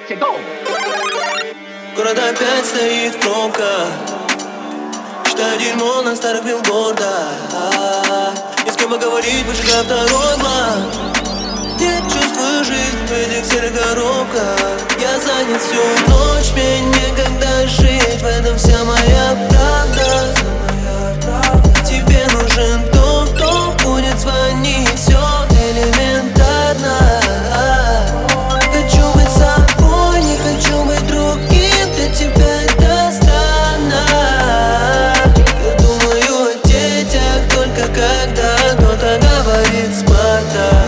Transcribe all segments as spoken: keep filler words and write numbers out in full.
Город опять стоит в пробках, считаю дерьмо на старых билбордах. Не с кем поговорить, выжигаю второй глаз. Не чувствую жизнь в этих серых коробках. Я занят всю ночь, мне некогда жить. В этом вся моя правда. Тебе нужен тот, кто будет звонить. Все элементарно. Хочу быть собой, не хочу быть другим. Для тебя это странно. Я думаю о детях только когда кто-то говорит Спарта.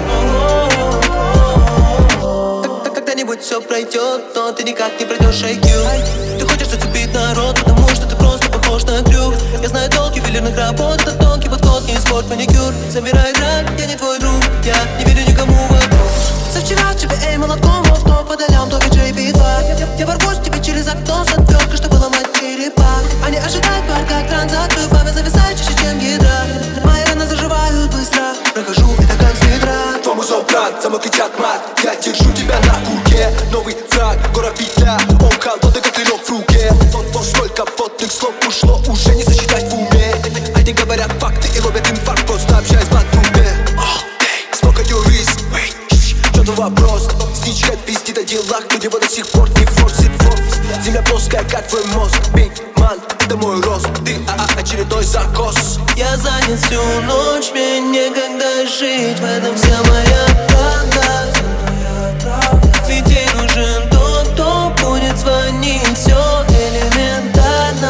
Когда-нибудь все пройдет, но ты никак не пройдешь ай кью. Ты хочешь зацепить народ, потому что ты просто похож на трюк. Я знаю толк ювелирных работ, это тонкий подход, не спорт, маникюр. Забирай драк, я не твой друг, я не верю никому вокруг. Со вчера тебе эй молотком, в то подалям, то джей би два. Я ворвусь тебе через окно с отверткой, чтобы ломать черепа. Они ожидают пар, как транзакцию, пламя зависает чаще, чем гидра. Мои раны заживают быстро, прохожу это как с ведра. Твой музон брат, за мной кричат мат. Я держу тебя на курке. Новый враг, город петля. Он колоды, как клинок в руке. Вот, вот сколько потных слов ушло, уже не сосчитать в уме. Они говорят факты и ловят инфаркт, просто общаясь на трубе. Сколько юрист, что за вопрос? Сничка пиздит о делах, но его до сих пор не форсит форс. Земля плоская, как твой мозг. Биг ман, это мой рост. Ты а -а, очередной заркоз. Я занят всю ночь, мне некогда жить. В этом вся моя правда. Ведь ей нужен тот, кто будет звонить. Все элементарно.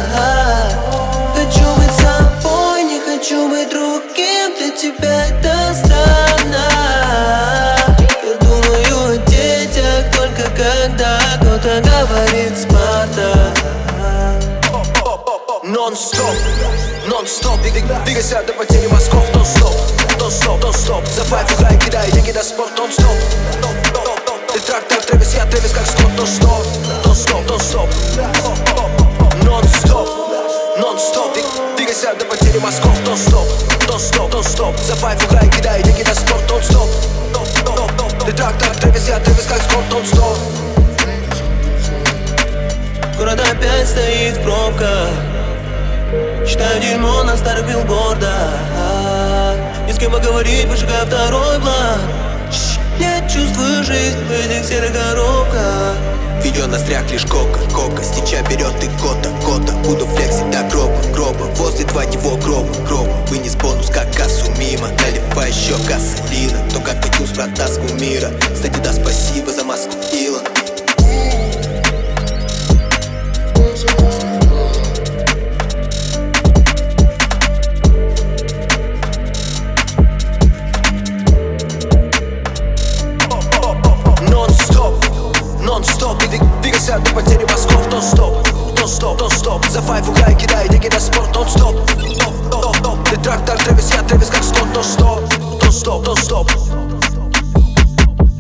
Хочу быть собой, не хочу быть другим. Для тебя это странно. Я думаю о детях только когда кто-то говорит Спарта. Нон-стоп, нон-стоп, двигайся до потери мозгов. Дон-стоп, дон-стоп, дон-стоп. За файв играй, кидай деньги на спорт. Дон-стоп, ты трактор, Трэвис, я Трэвис, как Скотт. Дон-стоп, дон-стоп, дон-стоп. Нон-стоп, нон-стоп, двигайся до потери мозгов. Дон-стоп, дон-стоп, дон-стоп. За файв играй, кидай деньги на спорт. Дон-стоп, ты трактор, Трэвис, я Трэвис, как Скотт. Дон-стоп. Город опять стоит в пробках, считаю дерьмо на старых билбордах. Не с кем поговорить, выжигаю второй глаз. Я чувствую жизнь в этих серых коробках. В ее ноздрях лишь кока, кока. С теча берет и кота, кота. Буду флексить до гроба, гроба. Возле твоего гроба, гроба. Вынес бонус как кассу мимо. Наливай еще gasolina. То как хотел с продаску мира. Кстати, да, спасибо за маску Илон. Нон-стоп, двигайся до потери мозгов. Дон-стоп, дон-стоп, дон-стоп. За файв играй, кидай деньги на спорт. Дон-стоп, ты трактор, Трэвис, я Трэвис, как Скотт.